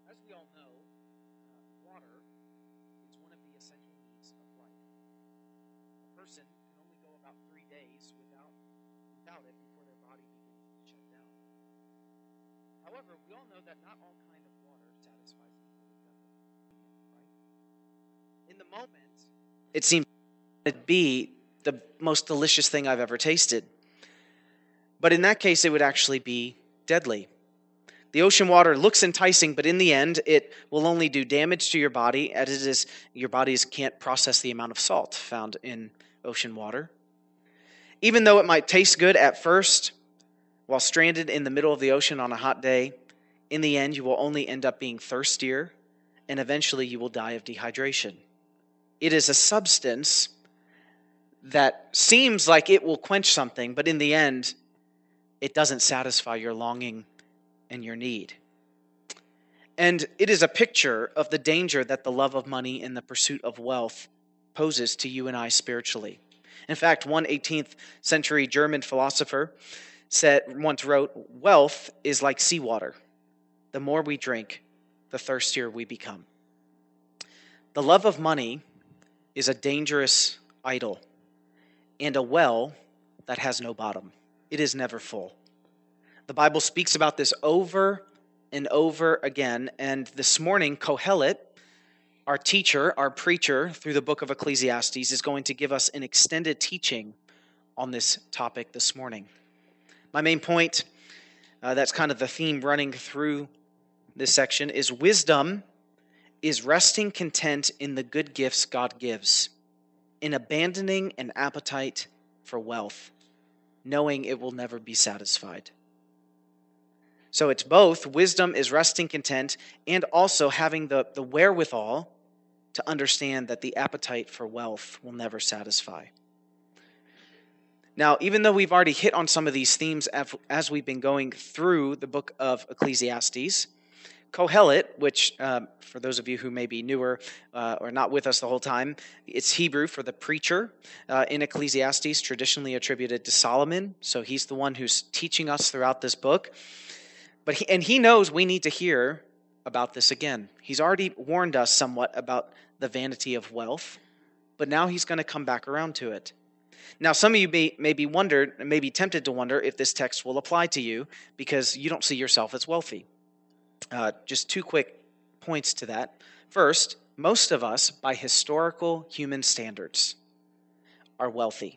As we all know, water is one of the essential needs of life. A person can only go about 3 days without it before their body begins to shut down. However, we all know that not all kind of water satisfies equally, does it? Right? In the moment, it seems to be the most delicious thing I've ever tasted. But in that case, it would actually be deadly. The ocean water looks enticing, but in the end, it will only do damage to your body, as it is your bodies can't process the amount of salt found in ocean water. Even though it might taste good at first, while stranded in the middle of the ocean on a hot day, in the end, you will only end up being thirstier, and eventually you will die of dehydration. It is a substance that seems like it will quench something, but in the end, it doesn't satisfy your longing and your need. And it is a picture of the danger that the love of money and the pursuit of wealth poses to you and I spiritually. In fact, one 18th century German philosopher once wrote, "Wealth is like seawater. The more we drink, the thirstier we become." The love of money is a dangerous idol and a well that has no bottom. It is never full. The Bible speaks about this over and over again, and this morning, Kohelet, our teacher, our preacher through the book of Ecclesiastes, is going to give us an extended teaching on this topic this morning. My main point, that's kind of the theme running through this section, is wisdom is resting content in the good gifts God gives, in abandoning an appetite for wealth, knowing it will never be satisfied. So it's both. Wisdom is resting content and also having the wherewithal to understand that the appetite for wealth will never satisfy. Now, even though we've already hit on some of these themes as we've been going through the book of Ecclesiastes, Kohelet, which for those of you who may be newer or not with us the whole time, it's Hebrew for the preacher in Ecclesiastes, traditionally attributed to Solomon. So he's the one who's teaching us throughout this book. But he knows we need to hear about this again. He's already warned us somewhat about the vanity of wealth, but now he's going to come back around to it. Now, some of you may be tempted to wonder if this text will apply to you because you don't see yourself as wealthy. Just two quick points to that. First, most of us, by historical human standards, are wealthy.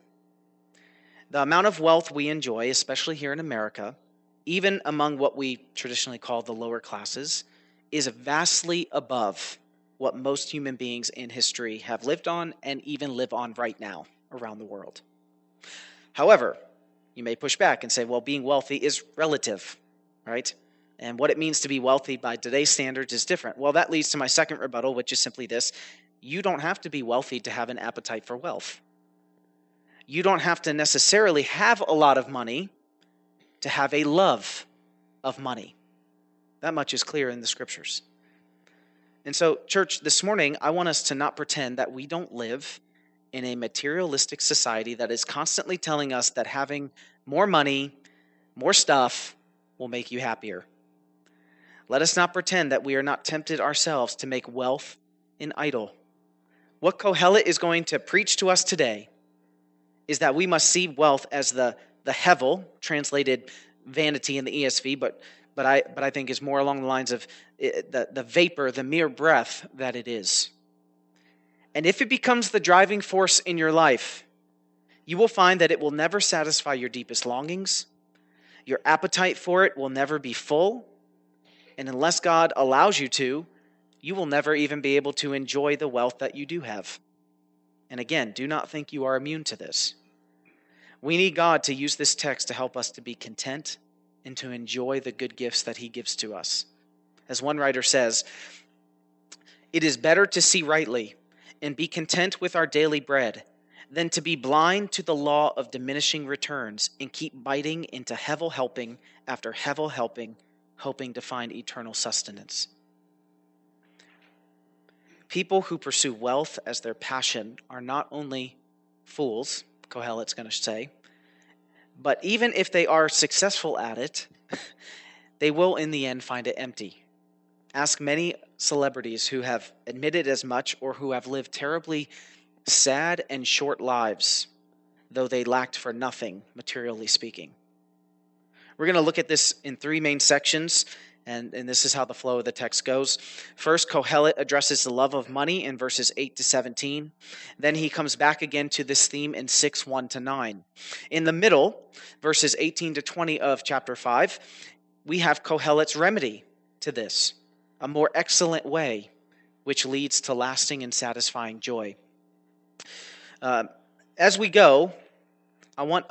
The amount of wealth we enjoy, especially here in America, even among what we traditionally call the lower classes, is vastly above what most human beings in history have lived on and even live on right now around the world. However, you may push back and say, well, being wealthy is relative, right? And what it means to be wealthy by today's standards is different. Well, that leads to my second rebuttal, which is simply this. You don't have to be wealthy to have an appetite for wealth. You don't have to necessarily have a lot of money to have a love of money. That much is clear in the scriptures. And so, church, this morning, I want us to not pretend that we don't live in a materialistic society that is constantly telling us that having more money, more stuff, will make you happier. Let us not pretend that we are not tempted ourselves to make wealth an idol. What Kohelet is going to preach to us today is that we must see wealth as the hevel, translated vanity in the ESV, but I think is more along the lines of the vapor, the mere breath that it is. And if it becomes the driving force in your life, you will find that it will never satisfy your deepest longings. Your appetite for it will never be full. And unless God allows you to, you will never even be able to enjoy the wealth that you do have. And again, do not think you are immune to this. We need God to use this text to help us to be content and to enjoy the good gifts that he gives to us. As one writer says, it is better to see rightly and be content with our daily bread than to be blind to the law of diminishing returns and keep biting into hevel helping after hevel helping, hoping to find eternal sustenance. People who pursue wealth as their passion are not only fools, Kohelet's going to say, but even if they are successful at it, they will in the end find it empty. Ask many celebrities who have admitted as much or who have lived terribly sad and short lives, though they lacked for nothing, materially speaking. We're going to look at this in three main sections, and this is how the flow of the text goes. First, Kohelet addresses the love of money in verses 8 to 17. Then he comes back again to this theme in 6, 1 to 9. In the middle, verses 18 to 20 of chapter 5, we have Kohelet's remedy to this, a more excellent way, which leads to lasting and satisfying joy. As we go, I want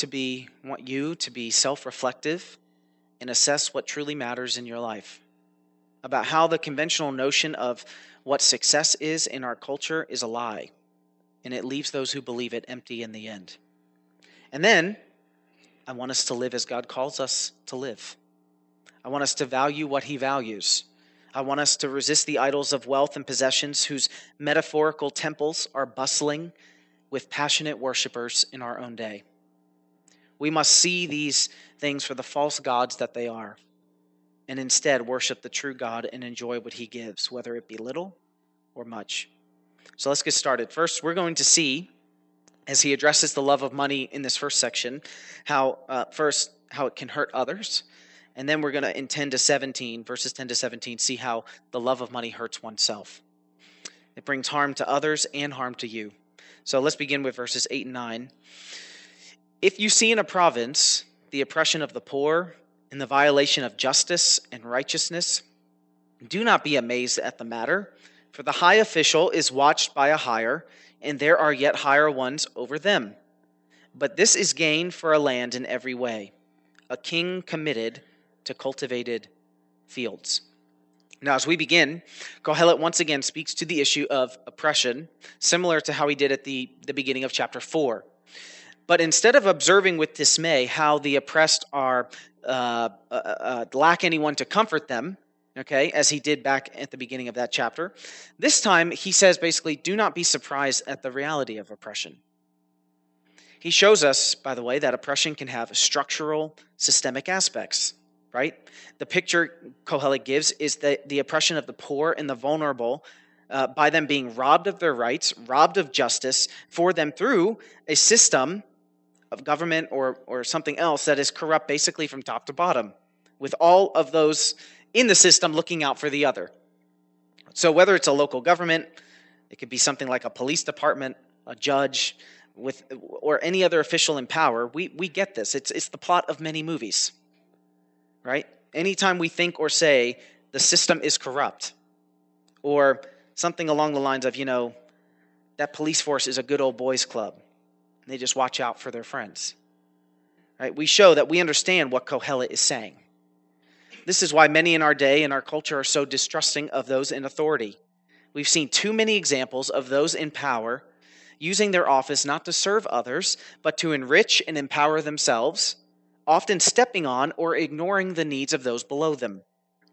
you to be self-reflective and assess what truly matters in your life, about how the conventional notion of what success is in our culture is a lie, and it leaves those who believe it empty in the end. And then, I want us to live as God calls us to live. I want us to value what he values. I want us to resist the idols of wealth and possessions whose metaphorical temples are bustling with passionate worshipers in our own day. We must see these things for the false gods that they are, and instead worship the true God and enjoy what he gives, whether it be little or much. So let's get started. First, we're going to see, as he addresses the love of money in this first section, how it can hurt others. And then we're going to, in verses 10 to 17, see how the love of money hurts oneself. It brings harm to others and harm to you. So let's begin with verses 8 and 9. If you see in a province the oppression of the poor and the violation of justice and righteousness, do not be amazed at the matter, for the high official is watched by a higher, and there are yet higher ones over them. But this is gain for a land in every way, a king committed to cultivated fields. Now, as we begin, Kohelet once again speaks to the issue of oppression, similar to how he did at the beginning of chapter 4. But instead of observing with dismay how the oppressed are lack anyone to comfort them, okay, as he did back at the beginning of that chapter, this time he says basically, do not be surprised at the reality of oppression. He shows us, by the way, that oppression can have structural, systemic aspects. Right? The picture Kohelet gives is the oppression of the poor and the vulnerable by them being robbed of their rights, robbed of justice for them through a system of government or something else that is corrupt basically from top to bottom, with all of those in the system looking out for the other. So whether it's a local government, it could be something like a police department, a judge, or any other official in power, we get this. It's the plot of many movies. Right? Anytime we think or say the system is corrupt, or something along the lines of, that police force is a good old boys club. They just watch out for their friends. Right? We show that we understand what Kohelet is saying. This is why many in our day and our culture are so distrusting of those in authority. We've seen too many examples of those in power using their office not to serve others, but to enrich and empower themselves, often stepping on or ignoring the needs of those below them.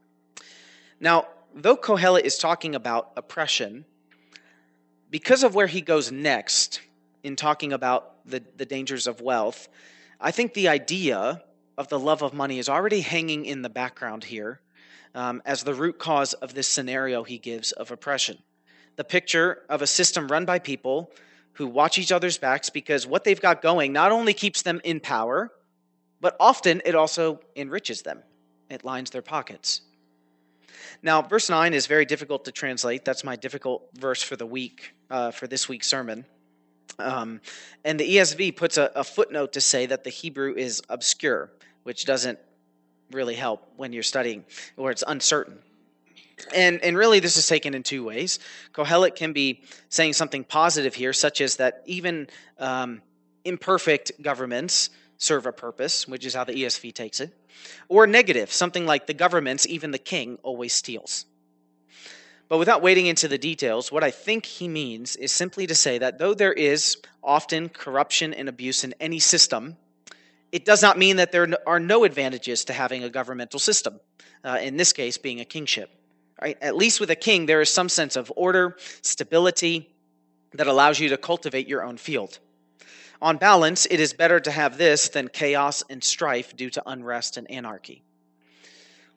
Now, though Kohelet is talking about oppression, because of where he goes next in talking about the dangers of wealth, I think the idea of the love of money is already hanging in the background here as the root cause of this scenario he gives of oppression. The picture of a system run by people who watch each other's backs because what they've got going not only keeps them in power, but often it also enriches them. It lines their pockets. Now, verse 9 is very difficult to translate. That's my difficult verse for the week, for this week's sermon. And the ESV puts a footnote to say that the Hebrew is obscure, which doesn't really help when you're studying, or it's uncertain. And really this is taken in two ways. Kohelet can be saying something positive here, such as that even imperfect governments serve a purpose, which is how the ESV takes it. Or negative, something like the governments, even the king, always steals. But without wading into the details, what I think he means is simply to say that though there is often corruption and abuse in any system, it does not mean that there are no advantages to having a governmental system, in this case being a kingship. Right? At least with a king, there is some sense of order, stability that allows you to cultivate your own field. On balance, it is better to have this than chaos and strife due to unrest and anarchy.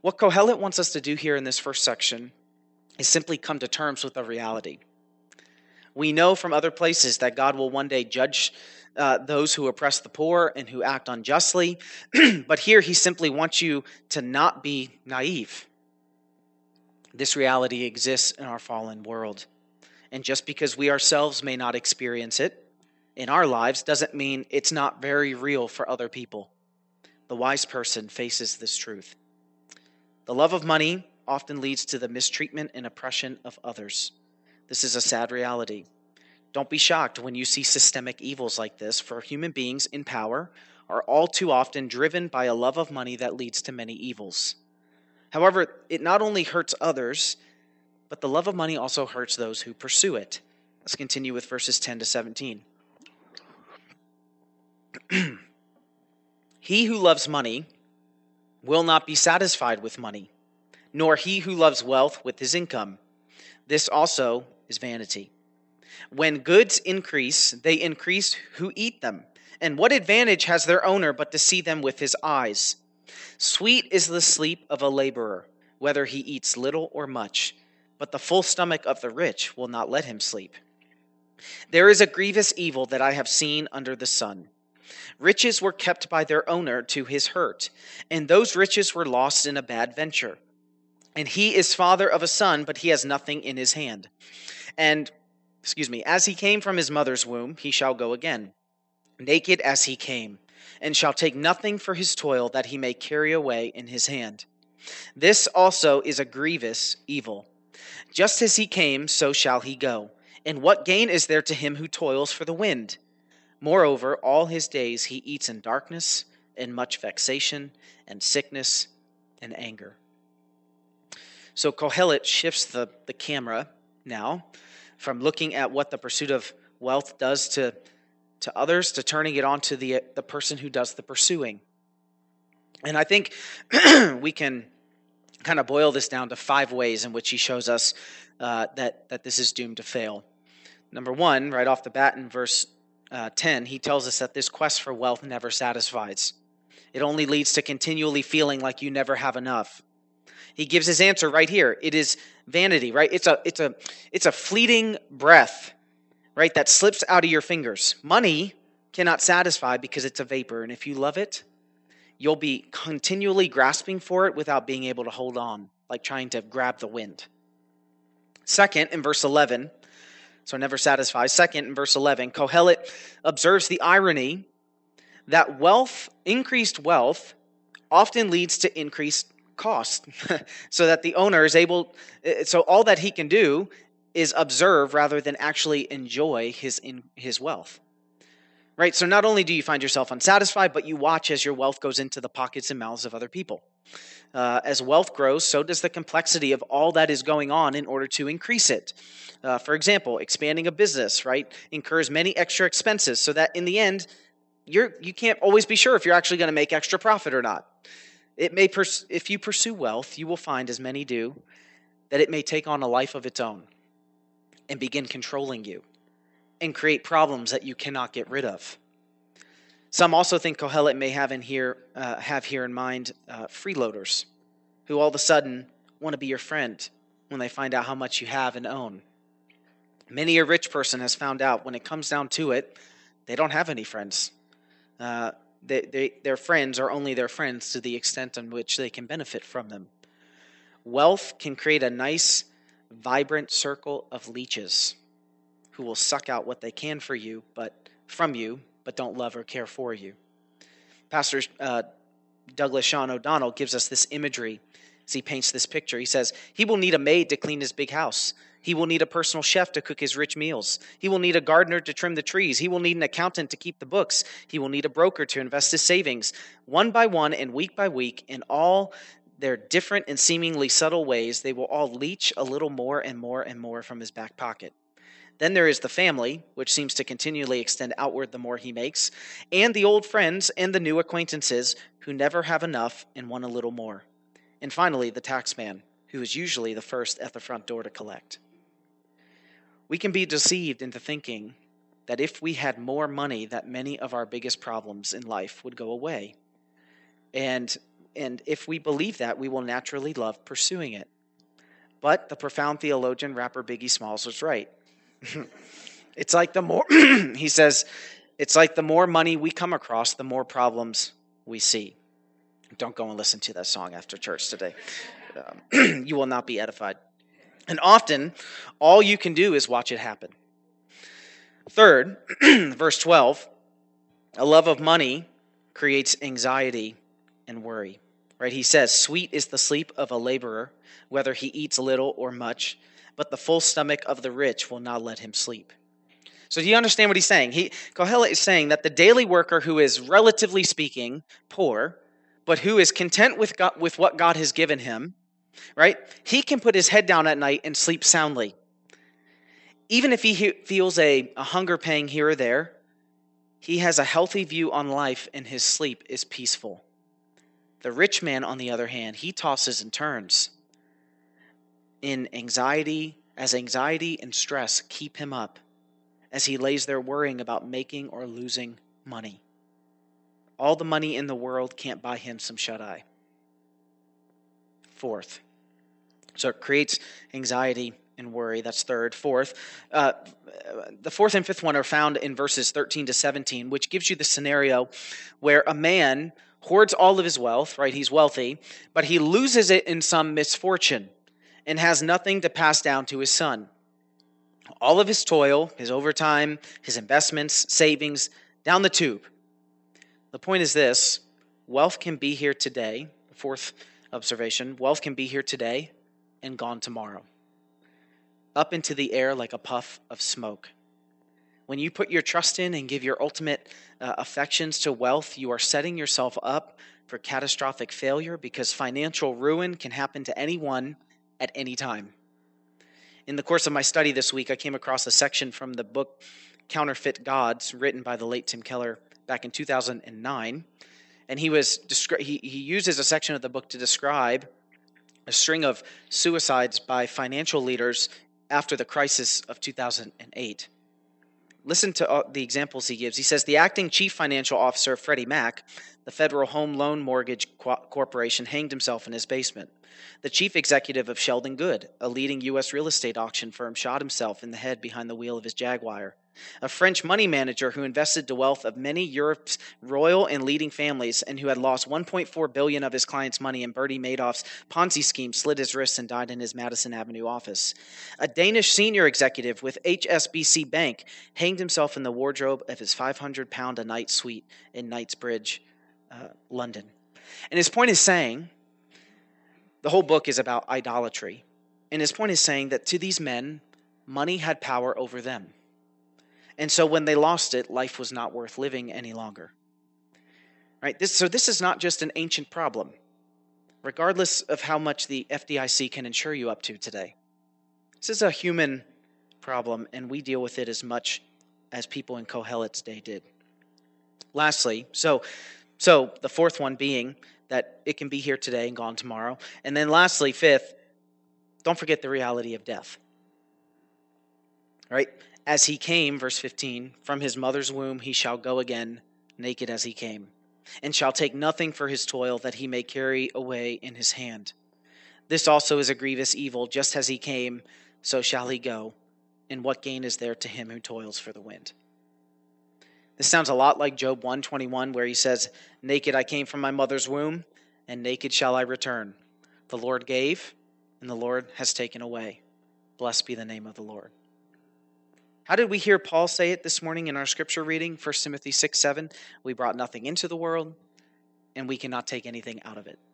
What Kohelet wants us to do here in this first section is simply come to terms with a reality. We know from other places that God will one day judge those who oppress the poor and who act unjustly, but here he simply wants you to not be naive. This reality exists in our fallen world, and just because we ourselves may not experience it in our lives doesn't mean it's not very real for other people. The wise person faces this truth. The love of money often leads to the mistreatment and oppression of others. This is a sad reality. Don't be shocked when you see systemic evils like this, for human beings in power are all too often driven by a love of money that leads to many evils. However, it not only hurts others, but the love of money also hurts those who pursue it. Let's continue with verses 10 to 17. He who loves money will not be satisfied with money, nor he who loves wealth with his income. This also is vanity. When goods increase, they increase who eat them. And what advantage has their owner but to see them with his eyes? Sweet is the sleep of a laborer, whether he eats little or much, but the full stomach of the rich will not let him sleep. There is a grievous evil that I have seen under the sun. Riches were kept by their owner to his hurt, and those riches were lost in a bad venture. And he is father of a son, but he has nothing in his hand. As he came from his mother's womb, he shall go again, naked as he came, and shall take nothing for his toil that he may carry away in his hand. This also is a grievous evil. Just as he came, so shall he go. And what gain is there to him who toils for the wind? Moreover, all his days he eats in darkness, and much vexation, and sickness, and anger. So Kohelet shifts the camera now from looking at what the pursuit of wealth does to others to turning it on to the person who does the pursuing. And I think we can kind of boil this down to 5 ways in which he shows us that this is doomed to fail. Number 1, right off the bat in verse 10, he tells us that this quest for wealth never satisfies. It only leads to continually feeling like you never have enough. He gives his answer right here. It is vanity, right? It's a fleeting breath, right, that slips out of your fingers. Money cannot satisfy because it's a vapor, and if you love it, you'll be continually grasping for it without being able to hold on, like trying to grab the wind. Second, in verse 11, so never satisfies. Second, in verse 11, Kohelet observes the irony that increased wealth often leads to increased cost, so that the owner is able, so all that he can do is observe rather than actually enjoy his wealth. Right? So not only do you find yourself unsatisfied, but you watch as your wealth goes into the pockets and mouths of other people. As wealth grows, so does the complexity of all that is going on in order to increase it. For example, expanding a business, right, incurs many extra expenses so that in the end, you can't always be sure if you're actually going to make extra profit or not. If you pursue wealth, you will find, as many do, that it may take on a life of its own and begin controlling you and create problems that you cannot get rid of. Some also think Kohelet may have here in mind freeloaders who all of a sudden want to be your friend when they find out how much you have and own. Many a rich person has found out when it comes down to it, they don't have any friends. Their friends are only their friends to the extent in which they can benefit from them. Wealth can create a nice, vibrant circle of leeches who will suck out what they can from you, but don't love or care for you. Pastor Douglas Sean O'Donnell gives us this imagery as he paints this picture. He says, he will need a maid to clean his big house. He will need a personal chef to cook his rich meals. He will need a gardener to trim the trees. He will need an accountant to keep the books. He will need a broker to invest his savings. One by one and week by week, in all their different and seemingly subtle ways, they will all leech a little more and more and more from his back pocket. Then there is the family, which seems to continually extend outward the more he makes, and the old friends and the new acquaintances who never have enough and want a little more. And finally, the taxman, who is usually the first at the front door to collect. We can be deceived into thinking that if we had more money, that many of our biggest problems in life would go away. And And if we believe that, we will naturally love pursuing it. But the profound theologian, rapper Biggie Smalls was right. It's like the more, he says, it's like the more money we come across, the more problems we see. Don't go and listen to that song after church today. You will not be edified. And often, all you can do is watch it happen. Third, verse 12, a love of money creates anxiety and worry. Right? He says, sweet is the sleep of a laborer, whether he eats little or much, but the full stomach of the rich will not let him sleep. So do you understand what he's saying? Kohelet is saying that the daily worker who is, relatively speaking, poor, but who is content with what God has given him, right? He can put his head down at night and sleep soundly. Even if he feels a hunger pang here or there, he has a healthy view on life and his sleep is peaceful. The rich man, on the other hand, he tosses and turns in anxiety, as anxiety and stress keep him up, as he lays there worrying about making or losing money. All the money in the world can't buy him some shut-eye. Fourth, so it creates anxiety and worry. That's third. Fourth, the fourth and fifth one are found in verses 13 to 17, which gives you the scenario where a man hoards all of his wealth, right? He's wealthy, but he loses it in some misfortune and has nothing to pass down to his son. All of his toil, his overtime, his investments, savings, down the tube. The point is this: wealth can be here today. The fourth observation: wealth can be here today and gone tomorrow. Up into the air like a puff of smoke. When you put your trust in and give your ultimate affections to wealth, you are setting yourself up for catastrophic failure, because financial ruin can happen to anyone at any time. In the course of my study this week, I came across a section from the book Counterfeit Gods, written by the late Tim Keller back in 2009. And he uses a section of the book to describe a string of suicides by financial leaders after the crisis of 2008. Listen to the examples he gives. He says, the acting chief financial officer of Freddie Mac, the Federal Home Loan Mortgage Corporation, hanged himself in his basement. The chief executive of Sheldon Good, a leading U.S. real estate auction firm, shot himself in the head behind the wheel of his Jaguar. A French money manager who invested the wealth of many Europe's royal and leading families and who had lost $1.4 billion of his clients' money in Bernie Madoff's Ponzi scheme slit his wrists and died in his Madison Avenue office. A Danish senior executive with HSBC Bank hanged himself in the wardrobe of his 500-pound-a-night suite in Knightsbridge, London. And his point is saying, the whole book is about idolatry. And his point is saying that to these men, money had power over them. And so when they lost it, life was not worth living any longer. Right? So this is not just an ancient problem, regardless of how much the FDIC can insure you up to today. This is a human problem, and we deal with it as much as people in Kohelet's day did. Lastly, so the fourth one being that it can be here today and gone tomorrow. And then lastly, fifth, don't forget the reality of death. Right? As he came, verse 15, from his mother's womb he shall go again, naked as he came, and shall take nothing for his toil that he may carry away in his hand. This also is a grievous evil, just as he came, so shall he go. And what gain is there to him who toils for the wind? This sounds a lot like Job 1:21, where he says, naked I came from my mother's womb, and naked shall I return. The Lord gave, and the Lord has taken away. Blessed be the name of the Lord. How did we hear Paul say it this morning in our scripture reading, 1 Timothy 6:7? We brought nothing into the world, and we cannot take anything out of it.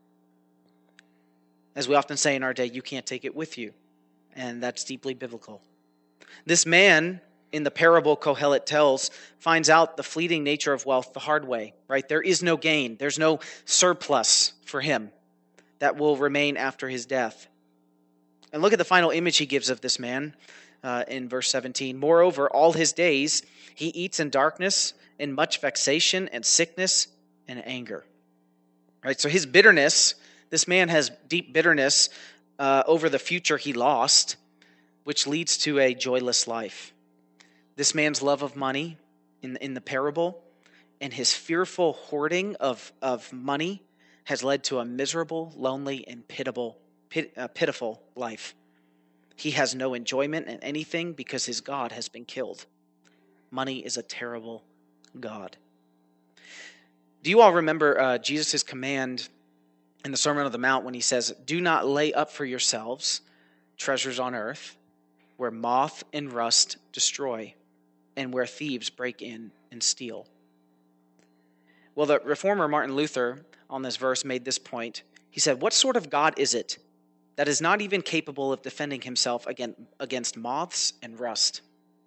As we often say in our day, you can't take it with you, and that's deeply biblical. This man, in the parable Kohelet tells, finds out the fleeting nature of wealth the hard way, right? There is no gain. There's no surplus for him that will remain after his death. And look at the final image he gives of this man in verse 17. Moreover, all his days he eats in darkness, in much vexation and sickness and anger. Right? So his bitterness, this man has deep bitterness over the future he lost, which leads to a joyless life. This man's love of money in the parable and his fearful hoarding of money has led to a miserable, lonely, and pitiful life. He has no enjoyment in anything because his God has been killed. Money is a terrible God. Do you all remember Jesus' command in the Sermon on the Mount when he says, "Do not lay up for yourselves treasures on earth, where moth and rust destroy, and where thieves break in and steal"? Well, the reformer Martin Luther on this verse made this point. He said, "What sort of God is it that is not even capable of defending himself against moths and rust?"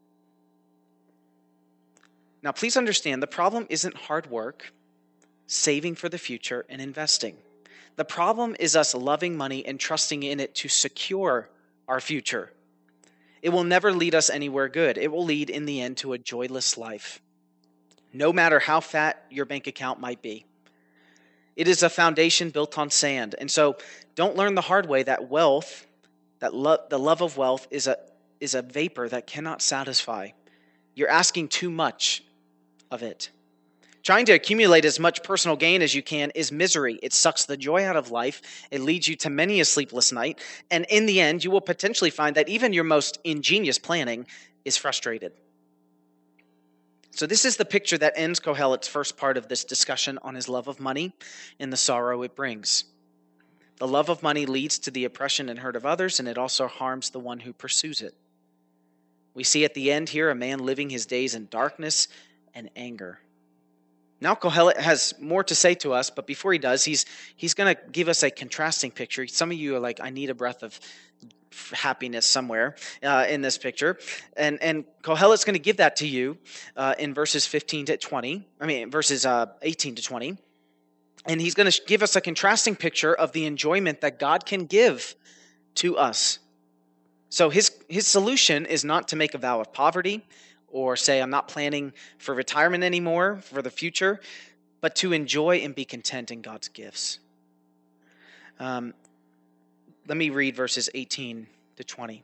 Now, please understand, the problem isn't hard work, saving for the future, and investing. The problem is us loving money and trusting in it to secure our future. It will never lead us anywhere good. It will lead in the end to a joyless life, no matter how fat your bank account might be. It is a foundation built on sand. And so don't learn the hard way that wealth, the love of wealth is a vapor that cannot satisfy. You're asking too much of it. Trying to accumulate as much personal gain as you can is misery. It sucks the joy out of life. It leads you to many a sleepless night. And in the end, you will potentially find that even your most ingenious planning is frustrated. So this is the picture that ends Kohelet's first part of this discussion on his love of money and the sorrow it brings. The love of money leads to the oppression and hurt of others, and it also harms the one who pursues it. We see at the end here a man living his days in darkness and anger. Now Kohelet has more to say to us, but before he does, he's going to give us a contrasting picture. Some of you are like, I need a breath of happiness somewhere in this picture. And Kohelet's going to give that to you in verses 18 to 20. And he's going to give us a contrasting picture of the enjoyment that God can give to us. So his solution is not to make a vow of poverty or say, I'm not planning for retirement anymore for the future, but to enjoy and be content in God's gifts. Let me read verses 18 to 20.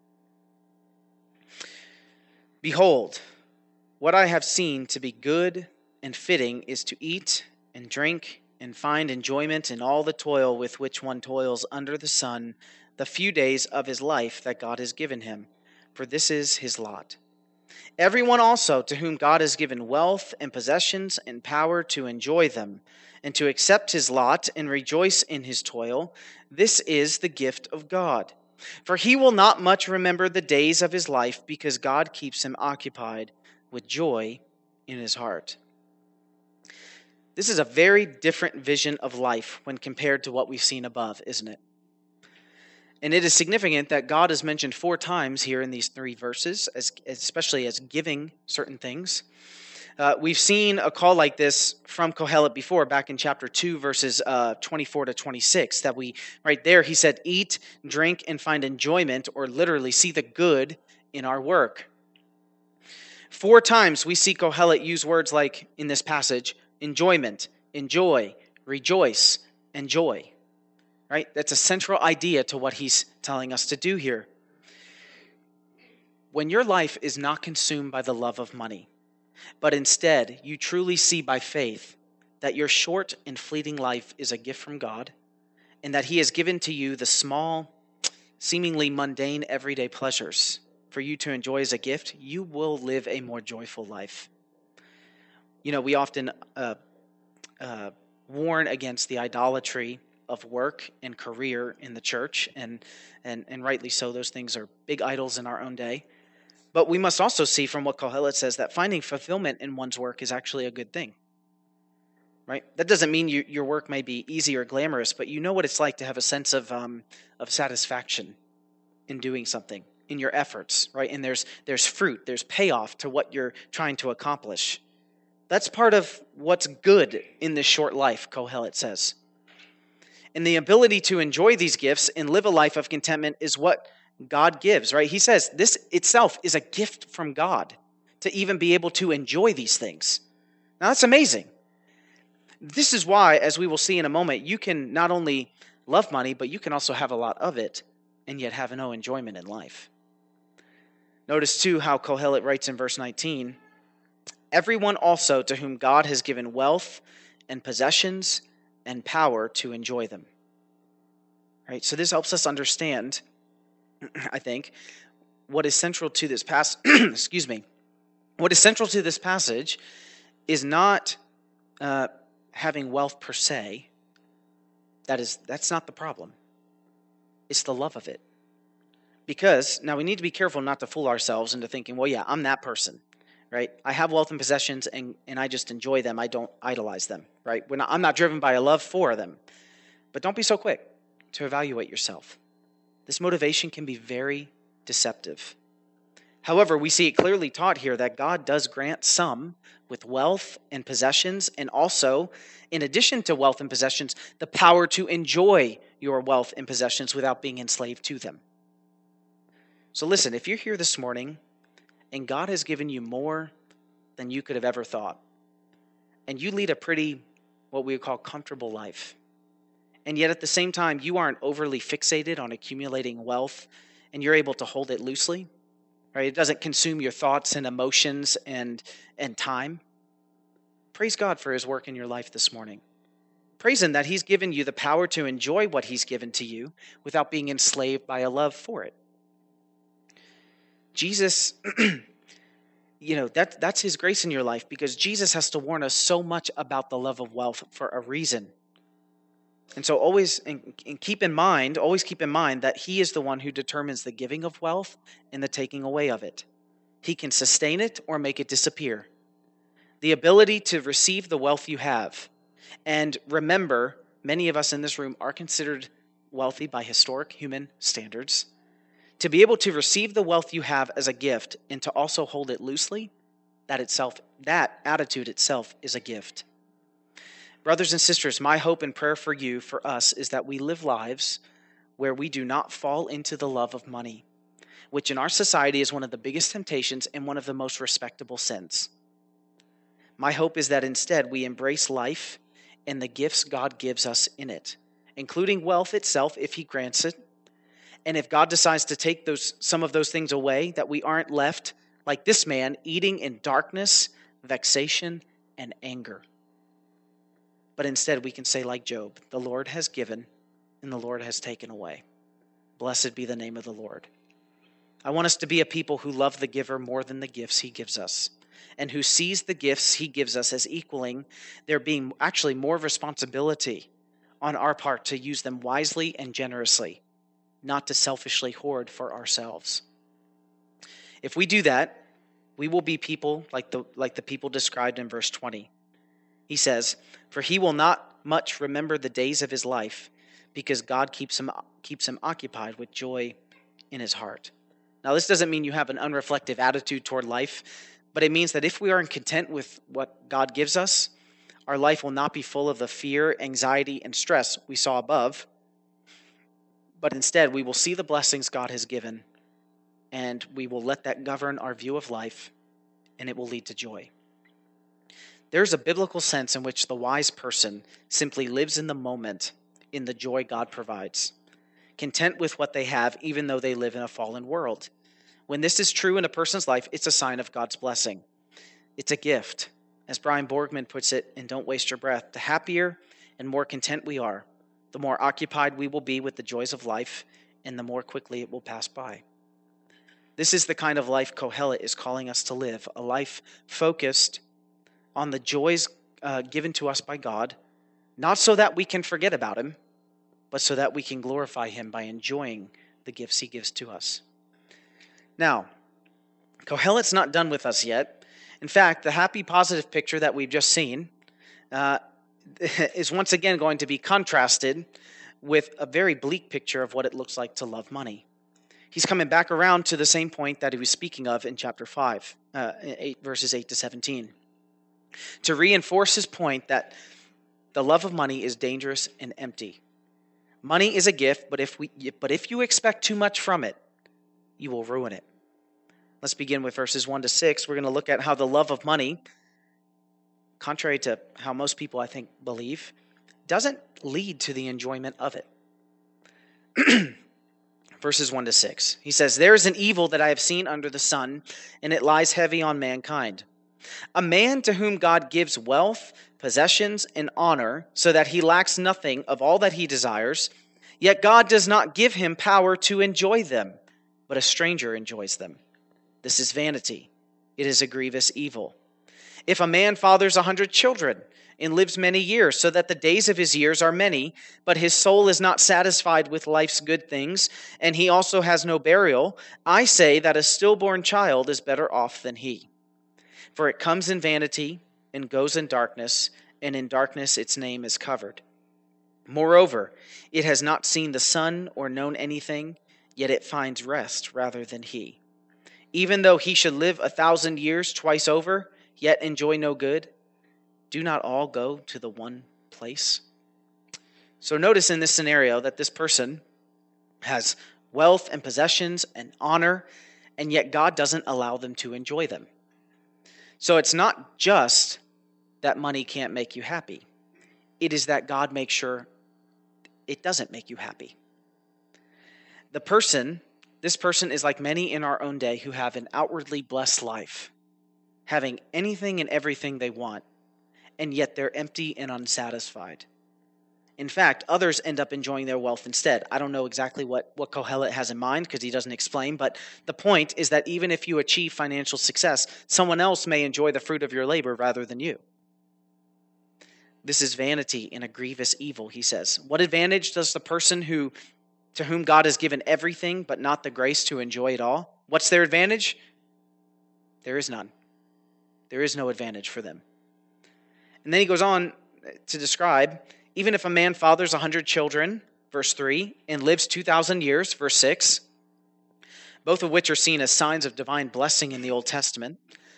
"Behold, what I have seen to be good and fitting is to eat and drink and find enjoyment in all the toil with which one toils under the sun the few days of his life that God has given him, for this is his lot. Everyone also to whom God has given wealth and possessions and power to enjoy them, and to accept his lot and rejoice in his toil, this is the gift of God. For he will not much remember the days of his life, because God keeps him occupied with joy in his heart." This is a very different vision of life when compared to what we've seen above, isn't it? And it is significant that God is mentioned 4 times here in these 3 verses, especially as giving certain things. We've seen a call like this from Kohelet before, back in chapter 2, verses 24 to 26, that right there, he said, eat, drink, and find enjoyment, or literally see the good in our work. 4 times we see Kohelet use words like, in this passage, enjoyment, enjoy, rejoice, and joy. Right? That's a central idea to what he's telling us to do here. When your life is not consumed by the love of money, but instead you truly see by faith that your short and fleeting life is a gift from God, and that he has given to you the small, seemingly mundane everyday pleasures for you to enjoy as a gift, you will live a more joyful life. You know, we often warn against the idolatry of work and career in the church, and rightly so. Those things are big idols in our own day. But we must also see from what Kohelet says that finding fulfillment in one's work is actually a good thing. Right? That doesn't mean your work may be easy or glamorous, but you know what it's like to have a sense of satisfaction in doing something, in your efforts, right? And there's fruit, there's payoff to what you're trying to accomplish. That's part of what's good in this short life, Kohelet says. And the ability to enjoy these gifts and live a life of contentment is what God gives, right? He says this itself is a gift from God to even be able to enjoy these things. Now that's amazing. This is why, as we will see in a moment, you can not only love money, but you can also have a lot of it and yet have no enjoyment in life. Notice too how Kohelet writes in verse 19, "Everyone also to whom God has given wealth and possessions and power to enjoy them. Right? So this helps us understand, I think, what is central to this passage. Excuse me. What is central to this passage is not having wealth per se. That's not the problem. It's the love of it. Because now we need to be careful not to fool ourselves into thinking, well, yeah, I'm that person, right? I have wealth and possessions and I just enjoy them. I don't idolize them, right? I'm not driven by a love for them. But don't be so quick to evaluate yourself. This motivation can be very deceptive. However, we see it clearly taught here that God does grant some with wealth and possessions, and also, in addition to wealth and possessions, the power to enjoy your wealth and possessions without being enslaved to them. So listen, if you're here this morning and God has given you more than you could have ever thought, and you lead a pretty, what we would call comfortable life, and yet at the same time you aren't overly fixated on accumulating wealth and you're able to hold it loosely, right? It doesn't consume your thoughts and emotions and time. Praise God for his work in your life this morning. Praise him that he's given you the power to enjoy what he's given to you without being enslaved by a love for it. Jesus, that's his grace in your life, because Jesus has to warn us so much about the love of wealth for a reason. And so always keep in mind that he is the one who determines the giving of wealth and the taking away of it. He can sustain it or make it disappear. The ability to receive the wealth you have. And remember, many of us in this room are considered wealthy by historic human standards. To be able to receive the wealth you have as a gift and to also hold it loosely, that attitude itself is a gift. Brothers and sisters, my hope and prayer for you, for us, is that we live lives where we do not fall into the love of money, which in our society is one of the biggest temptations and one of the most respectable sins. My hope is that instead we embrace life and the gifts God gives us in it, including wealth itself if he grants it. And if God decides to take some of those things away, that we aren't left like this man, eating in darkness, vexation, and anger. But instead we can say like Job, the Lord has given and the Lord has taken away. Blessed be the name of the Lord. I want us to be a people who love the giver more than the gifts he gives us, and who sees the gifts he gives us as equaling there being actually more responsibility on our part to use them wisely and generously, not to selfishly hoard for ourselves. If we do that, we will be people like the people described in verse 20. He says, "For he will not much remember the days of his life, because God keeps him occupied with joy in his heart." Now, this doesn't mean you have an unreflective attitude toward life, but it means that if we are content with what God gives us, our life will not be full of the fear, anxiety, and stress we saw above, but instead we will see the blessings God has given, and we will let that govern our view of life, and it will lead to joy. There's a biblical sense in which the wise person simply lives in the moment, in the joy God provides, content with what they have, even though they live in a fallen world. When this is true in a person's life, it's a sign of God's blessing. It's a gift. As Brian Borgman puts it in Don't Waste Your Breath, the happier and more content we are, the more occupied we will be with the joys of life, and the more quickly it will pass by. This is the kind of life Kohelet is calling us to live, a life focused on the joys given to us by God, not so that we can forget about him, but so that we can glorify him by enjoying the gifts he gives to us. Now, Kohelet's not done with us yet. In fact, the happy, positive picture that we've just seen is once again going to be contrasted with a very bleak picture of what it looks like to love money. He's coming back around to the same point that he was speaking of in chapter 5, verses 8 to 17. To reinforce his point that the love of money is dangerous and empty. Money is a gift, but if you expect too much from it, you will ruin it. Let's begin with verses 1 to 6. We're going to look at how the love of money, contrary to how most people, I think, believe, doesn't lead to the enjoyment of it. Verses 1 to 6. He says, "There is an evil that I have seen under the sun, and it lies heavy on mankind. A man to whom God gives wealth, possessions, and honor, so that he lacks nothing of all that he desires, yet God does not give him power to enjoy them, but a stranger enjoys them. This is vanity. It is a grievous evil. If a man fathers 100 children and lives many years, so that the days of his years are many, but his soul is not satisfied with life's good things, and he also has no burial, I say that a stillborn child is better off than he. For it comes in vanity and goes in darkness, and in darkness its name is covered. Moreover, it has not seen the sun or known anything, yet it finds rest rather than he. Even though he should live 1,000 years twice over, yet enjoy no good, do not all go to the one place? So notice in this scenario that this person has wealth and possessions and honor, and yet God doesn't allow them to enjoy them. So it's not just that money can't make you happy. It is that God makes sure it doesn't make you happy. This person is like many in our own day who have an outwardly blessed life, having anything and everything they want, and yet they're empty and unsatisfied. In fact, others end up enjoying their wealth instead. I don't know exactly what Kohelet has in mind because he doesn't explain, but the point is that even if you achieve financial success, someone else may enjoy the fruit of your labor rather than you. This is vanity and a grievous evil, he says. What advantage does the person to whom God has given everything but not the grace to enjoy it all? What's their advantage? There is none. There is no advantage for them. And then he goes on to describe, even if a man fathers 100 children, verse 3, and lives 2,000 years, verse 6, both of which are seen as signs of divine blessing in the Old Testament,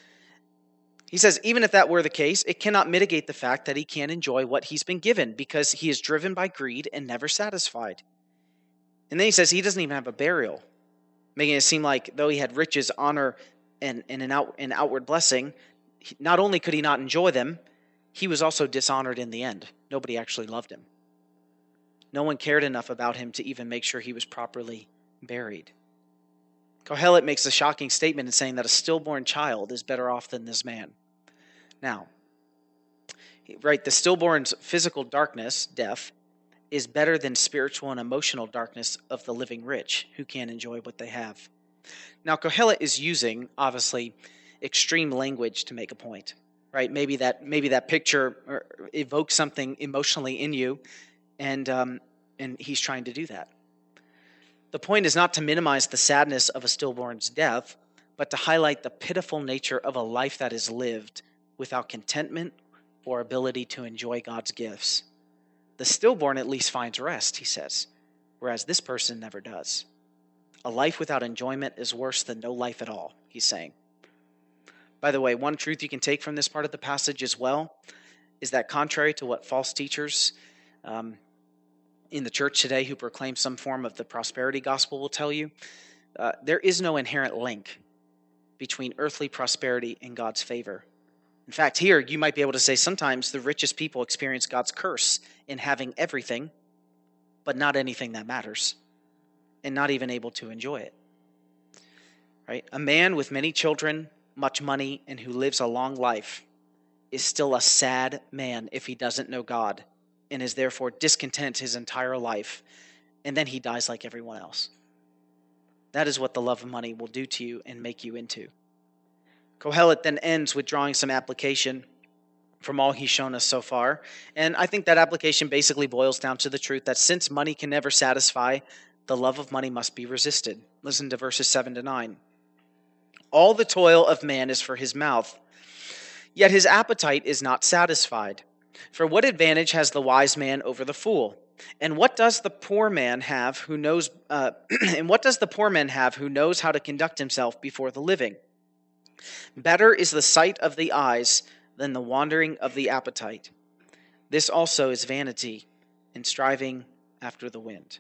he says, even if that were the case, it cannot mitigate the fact that he can't enjoy what he's been given because he is driven by greed and never satisfied. And then he says he doesn't even have a burial, making it seem like though he had riches, honor, and an outward blessing, not only could he not enjoy them, he was also dishonored in the end. Nobody actually loved him. No one cared enough about him to even make sure he was properly buried. Kohelet makes a shocking statement in saying that a stillborn child is better off than this man. Now, right, the stillborn's physical darkness, death, is better than spiritual and emotional darkness of the living rich who can't enjoy what they have. Now, Kohelet is using, obviously, extreme language to make a point, right? Maybe that picture evokes something emotionally in you, and he's trying to do that. The point is not to minimize the sadness of a stillborn's death, but to highlight the pitiful nature of a life that is lived without contentment or ability to enjoy God's gifts. The stillborn at least finds rest, he says, whereas this person never does. A life without enjoyment is worse than no life at all, he's saying. By the way, one truth you can take from this part of the passage as well is that contrary to what false teachers in the church today who proclaim some form of the prosperity gospel will tell you, there is no inherent link between earthly prosperity and God's favor. In fact, here you might be able to say sometimes the richest people experience God's curse in having everything, but not anything that matters, and not even able to enjoy it. Right? A man with many children, much money, and who lives a long life is still a sad man if he doesn't know God and is therefore discontent his entire life, and then he dies like everyone else. That is what the love of money will do to you and make you into. Kohelet then ends with drawing some application from all he's shown us so far, and I think that application basically boils down to the truth that since money can never satisfy, the love of money must be resisted. Listen to verses 7 to 9. All the toil of man is for his mouth, yet his appetite is not satisfied. For what advantage has the wise man over the fool? And what does the poor man have who knows? And what does the poor man have who knows how to conduct himself before the living? Better is the sight of the eyes than the wandering of the appetite. This also is vanity and striving after the wind.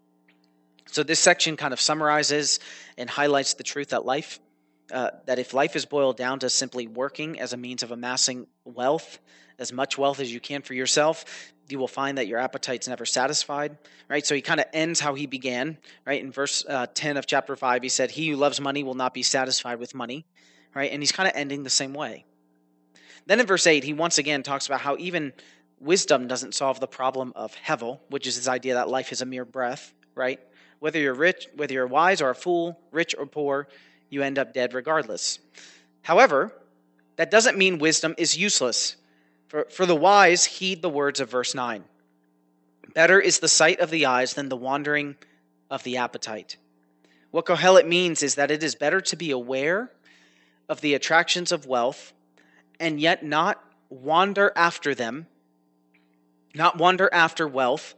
So this section kind of summarizes and highlights the truth that if life is boiled down to simply working as a means of amassing wealth, as much wealth as you can for yourself, you will find that your appetite's never satisfied, right? So he kind of ends how he began, right? In verse 10 of chapter 5, he said, he who loves money will not be satisfied with money, right? And he's kind of ending the same way. Then in verse 8, he once again talks about how even wisdom doesn't solve the problem of hevel, which is this idea that life is a mere breath, right? Whether you're rich, whether you're wise or a fool, rich or poor, you end up dead regardless. However, that doesn't mean wisdom is useless. For the wise, heed the words of verse 9. Better is the sight of the eyes than the wandering of the appetite. What Kohelet means is that it is better to be aware of the attractions of wealth and yet not wander after them, not wander after wealth,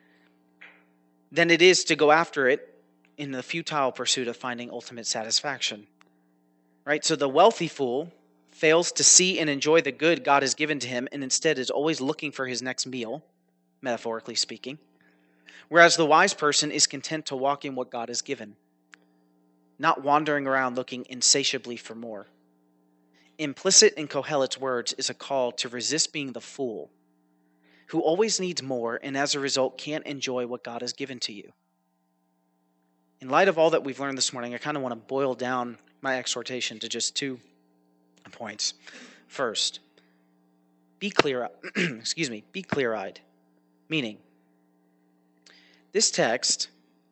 than it is to go after it in the futile pursuit of finding ultimate satisfaction. Right? So the wealthy fool fails to see and enjoy the good God has given to him and instead is always looking for his next meal, metaphorically speaking, whereas the wise person is content to walk in what God has given, not wandering around looking insatiably for more. Implicit in Kohelet's words is a call to resist being the fool who always needs more and as a result can't enjoy what God has given to you. In light of all that we've learned this morning, I kind of want to boil down my exhortation to just 2 points. First, be clear-eyed. Meaning, this text,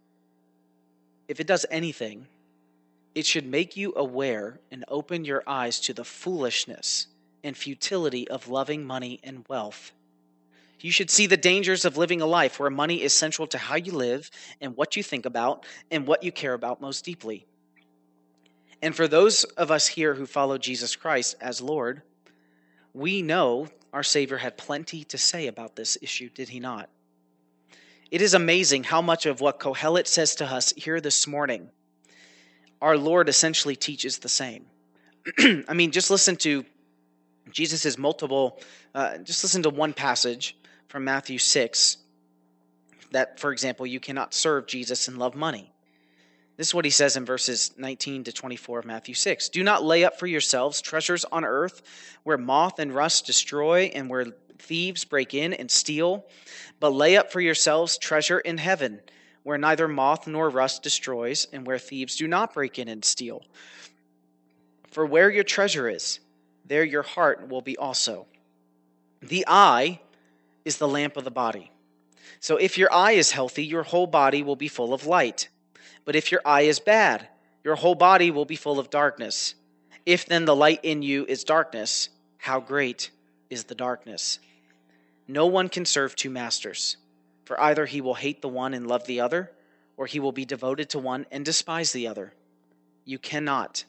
if it does anything, it should make you aware and open your eyes to the foolishness and futility of loving money and wealth. You should see the dangers of living a life where money is central to how you live and what you think about and what you care about most deeply. And for those of us here who follow Jesus Christ as Lord, we know our Savior had plenty to say about this issue, did he not? It is amazing how much of what Kohelet says to us here this morning, our Lord essentially teaches the same. I mean, just listen to Jesus' just listen to one passage from Matthew 6, that, for example, you cannot serve Jesus and love money. This is what he says in verses 19 to 24 of Matthew 6. Do not lay up for yourselves treasures on earth where moth and rust destroy and where thieves break in and steal, but lay up for yourselves treasure in heaven where neither moth nor rust destroys and where thieves do not break in and steal. For where your treasure is, there your heart will be also. The eye is the lamp of the body. So if your eye is healthy, your whole body will be full of light. But if your eye is bad, your whole body will be full of darkness. If then the light in you is darkness, how great is the darkness? No one can serve 2 masters, for either he will hate the one and love the other, or he will be devoted to one and despise the other. You cannot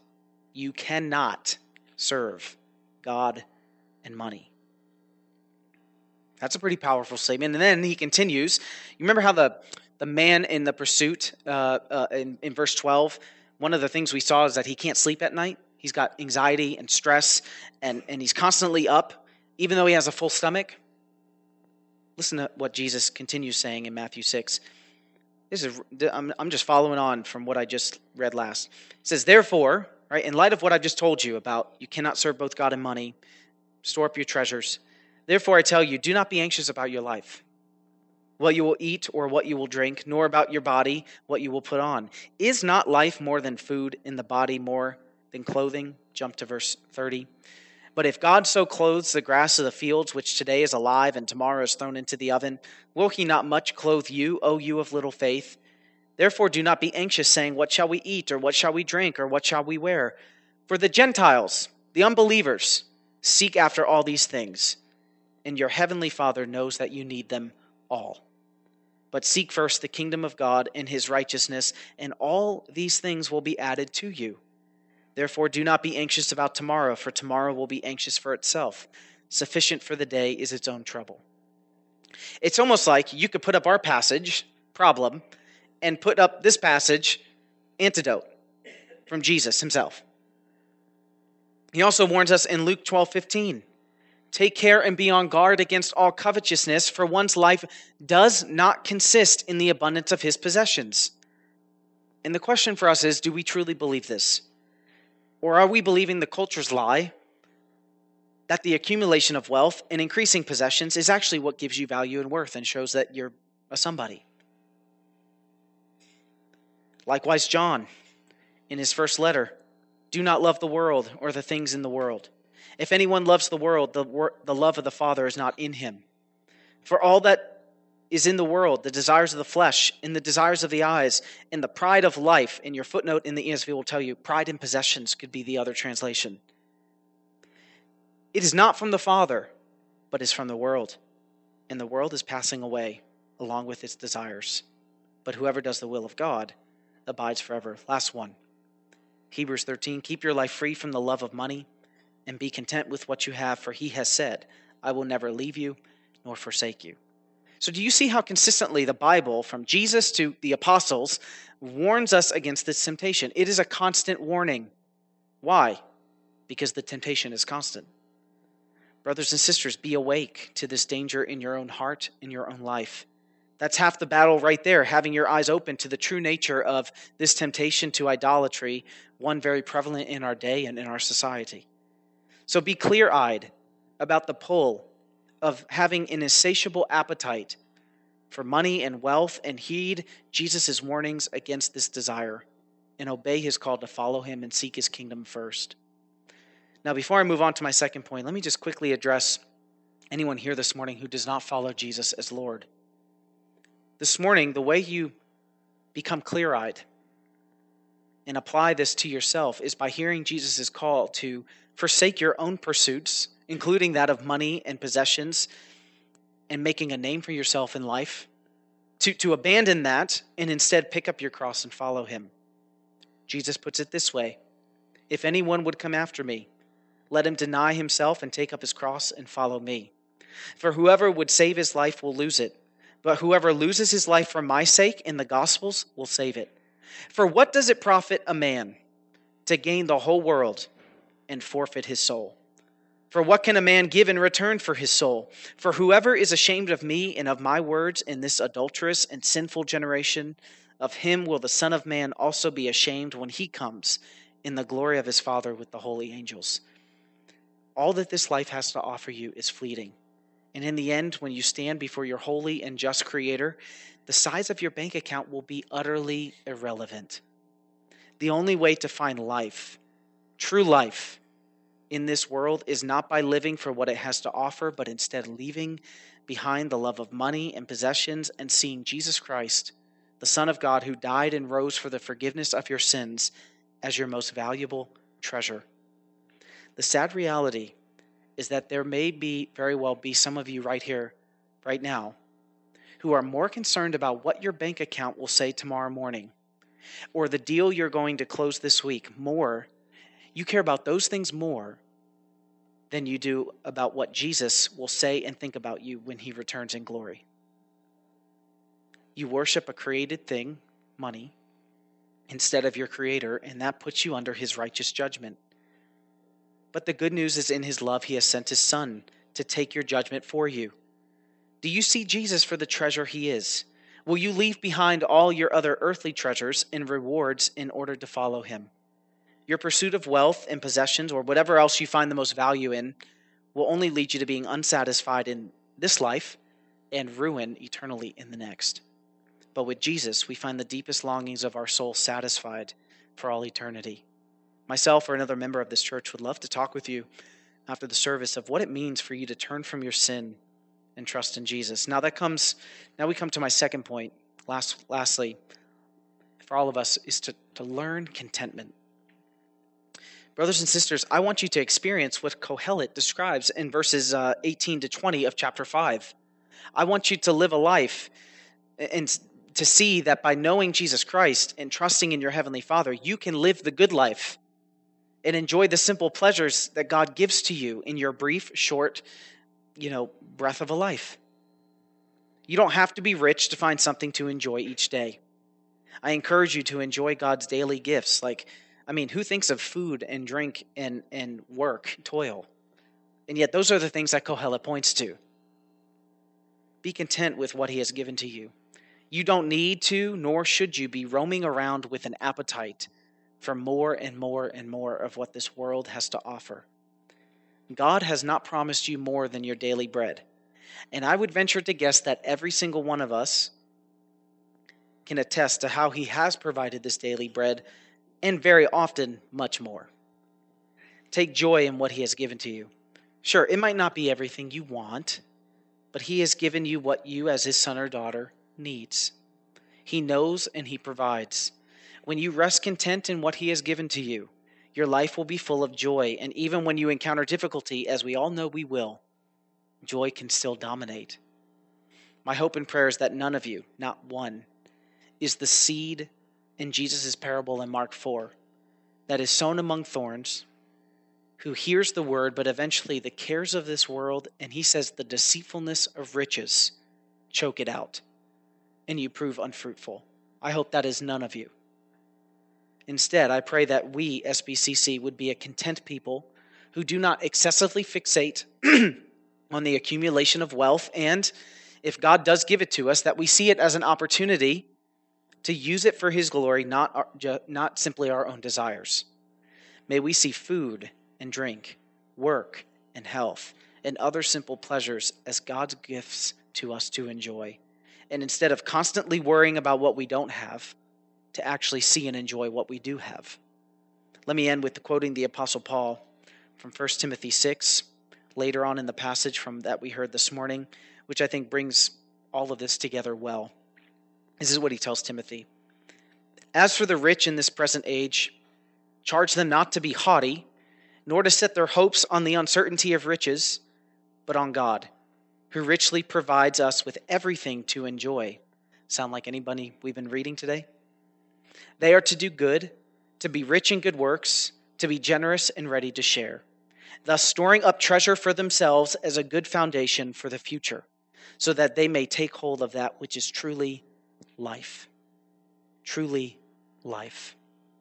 serve God and money. That's a pretty powerful statement. And then he continues. You remember how the man in the pursuit in verse 12, one of the things we saw is that he can't sleep at night. He's got anxiety and stress, and he's constantly up, even though he has a full stomach. Listen to what Jesus continues saying in Matthew 6. I'm just following on from what I just read last. It says, therefore, right, in light of what I've just told you about, you cannot serve both God and money, store up your treasures. Therefore, I tell you, do not be anxious about your life, what you will eat or what you will drink, nor about your body, what you will put on. Is not life more than food, and the body more than clothing? Jump to verse 30. But if God so clothes the grass of the fields, which today is alive and tomorrow is thrown into the oven, will he not much clothe you, O you of little faith? Therefore do not be anxious, saying, what shall we eat, or what shall we drink, or what shall we wear? For the Gentiles, the unbelievers, seek after all these things, and your heavenly Father knows that you need them all. But seek first the kingdom of God and his righteousness, and all these things will be added to you. Therefore do not be anxious about tomorrow, for tomorrow will be anxious for itself. Sufficient for the day is its own trouble. It's almost like you could put up our passage, problem, and put up this passage, antidote, from Jesus himself. He also warns us in Luke 12:15. Take care and be on guard against all covetousness, for one's life does not consist in the abundance of his possessions. And the question for us is, do we truly believe this? Or are we believing the culture's lie that the accumulation of wealth and increasing possessions is actually what gives you value and worth and shows that you're a somebody? Likewise, John, in his first letter, do not love the world or the things in the world. If anyone loves the world, the love of the Father is not in him. For all that is in the world, the desires of the flesh, and the desires of the eyes, and the pride of life, and your footnote in the ESV will tell you, pride in possessions could be the other translation. It is not from the Father, but is from the world. And the world is passing away along with its desires. But whoever does the will of God abides forever. Last one. Hebrews 13, keep your life free from the love of money and be content with what you have, for he has said, I will never leave you nor forsake you. So do you see how consistently the Bible, from Jesus to the apostles, warns us against this temptation? It is a constant warning. Why? Because the temptation is constant. Brothers and sisters, be awake to this danger in your own heart, in your own life. That's half the battle right there, having your eyes open to the true nature of this temptation to idolatry, one very prevalent in our day and in our society. So be clear-eyed about the pull of having an insatiable appetite for money and wealth, and heed Jesus' warnings against this desire, and obey his call to follow him and seek his kingdom first. Now, before I move on to my second point, let me just quickly address anyone here this morning who does not follow Jesus as Lord. This morning, the way you become clear-eyed and apply this to yourself is by hearing Jesus' call to forsake your own pursuits, including that of money and possessions, and making a name for yourself in life, to abandon that and instead pick up your cross and follow him. Jesus puts it this way, if anyone would come after me, let him deny himself and take up his cross and follow me. For whoever would save his life will lose it, but whoever loses his life for my sake in the Gospels will save it. For what does it profit a man to gain the whole world and forfeit his soul? For what can a man give in return for his soul? For whoever is ashamed of me and of my words in this adulterous and sinful generation, of him will the Son of Man also be ashamed when he comes in the glory of his Father with the holy angels. All that this life has to offer you is fleeting. And in the end, when you stand before your holy and just Creator, the size of your bank account will be utterly irrelevant. The only way to find life, true life, in this world is not by living for what it has to offer, but instead leaving behind the love of money and possessions and seeing Jesus Christ, the Son of God who died and rose for the forgiveness of your sins, as your most valuable treasure. The sad reality is that there may very well be some of you right here, right now, who are more concerned about what your bank account will say tomorrow morning, or the deal you're going to close this week more. You care about those things more than you do about what Jesus will say and think about you when he returns in glory. You worship a created thing, money, instead of your Creator, and that puts you under his righteous judgment. But the good news is in his love, he has sent his Son to take your judgment for you. Do you see Jesus for the treasure he is? Will you leave behind all your other earthly treasures and rewards in order to follow him? Your pursuit of wealth and possessions, or whatever else you find the most value in, will only lead you to being unsatisfied in this life and ruin eternally in the next. But with Jesus, we find the deepest longings of our soul satisfied for all eternity. Myself or another member of this church would love to talk with you after the service of what it means for you to turn from your sin and trust in Jesus. Now we come to my second point. Lastly, for all of us, is to learn contentment. Brothers and sisters, I want you to experience what Kohelet describes in verses 18 to 20 of chapter 5. I want you to live a life and to see that by knowing Jesus Christ and trusting in your Heavenly Father, you can live the good life and enjoy the simple pleasures that God gives to you in your brief, short, breath of a life. You don't have to be rich to find something to enjoy each day. I encourage you to enjoy God's daily gifts. Who thinks of food and drink and work, toil? And yet those are the things that Kohelet points to. Be content with what he has given to you. You don't need to, nor should you be roaming around with an appetite for more and more and more of what this world has to offer. God has not promised you more than your daily bread. And I would venture to guess that every single one of us can attest to how he has provided this daily bread, and very often much more. Take joy in what he has given to you. Sure, it might not be everything you want, but he has given you what you, as his son or daughter, needs. He knows and he provides. When you rest content in what he has given to you, your life will be full of joy. And even when you encounter difficulty, as we all know we will, joy can still dominate. My hope and prayer is that none of you, not one, is the seed in Jesus' parable in Mark 4 that is sown among thorns, who hears the word, but eventually the cares of this world, and he says the deceitfulness of riches, choke it out, and you prove unfruitful. I hope that is none of you. Instead, I pray that we, SBCC, would be a content people who do not excessively fixate on the accumulation of wealth, and if God does give it to us, that we see it as an opportunity to use it for his glory, not simply our own desires. May we see food and drink, work and health, and other simple pleasures as God's gifts to us to enjoy. And instead of constantly worrying about what we don't have, to actually see and enjoy what we do have. Let me end with quoting the Apostle Paul from 1 Timothy 6, later on in the passage from that we heard this morning, which I think brings all of this together well. This is what he tells Timothy. As for the rich in this present age, charge them not to be haughty, nor to set their hopes on the uncertainty of riches, but on God, who richly provides us with everything to enjoy. Sound like anybody we've been reading today? They are to do good, to be rich in good works, to be generous and ready to share, thus storing up treasure for themselves as a good foundation for the future, so that they may take hold of that which is truly life. Truly life.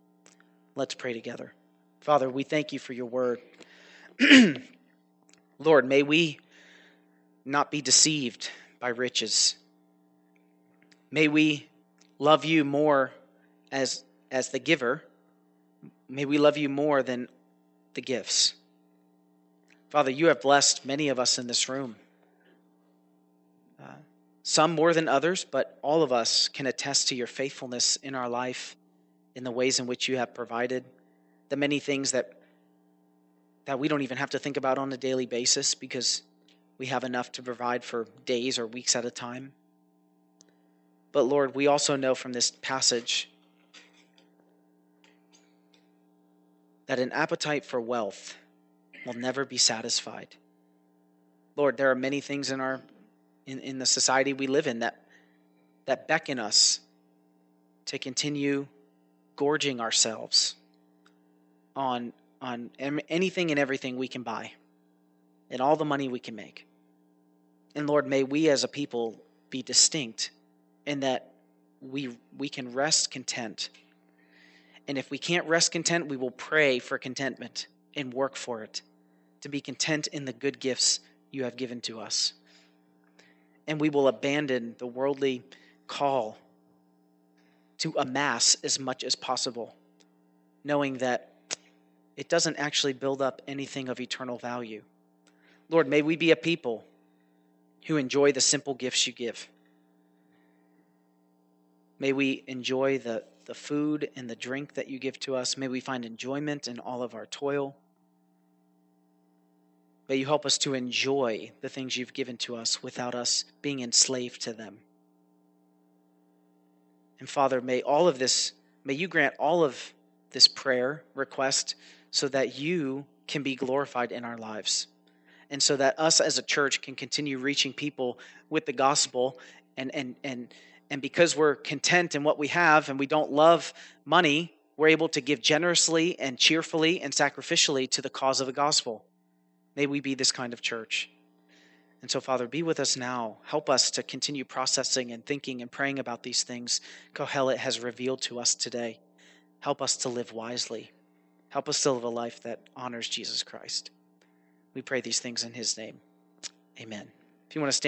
Let's pray together. Father, we thank you for your word. Lord, may we not be deceived by riches. May we love you more as the giver. May we love you more than the gifts. Father, you have blessed many of us in this room. Some more than others, but all of us can attest to your faithfulness in our life, in the ways in which you have provided, the many things that we don't even have to think about on a daily basis because we have enough to provide for days or weeks at a time. But Lord, we also know from this passage that an appetite for wealth will never be satisfied. Lord, there are many things in the society we live in that beckon us to continue gorging ourselves on anything and everything we can buy and all the money we can make. And Lord, may we as a people be distinct in that we can rest content. And if we can't rest content, we will pray for contentment and work for it, to be content in the good gifts you have given to us. And we will abandon the worldly call to amass as much as possible, knowing that it doesn't actually build up anything of eternal value. Lord, may we be a people who enjoy the simple gifts you give. May we enjoy the food and the drink that you give to us. May we find enjoyment in all of our toil. May you help us to enjoy the things you've given to us without us being enslaved to them. And Father, may you grant all of this prayer request so that you can be glorified in our lives. And so that us as a church can continue reaching people with the gospel and because we're content in what we have and we don't love money, we're able to give generously and cheerfully and sacrificially to the cause of the gospel. May we be this kind of church. And so, Father, be with us now. Help us to continue processing and thinking and praying about these things Kohelet has revealed to us today. Help us to live wisely. Help us to live a life that honors Jesus Christ. We pray these things in his name. Amen. If you want to stand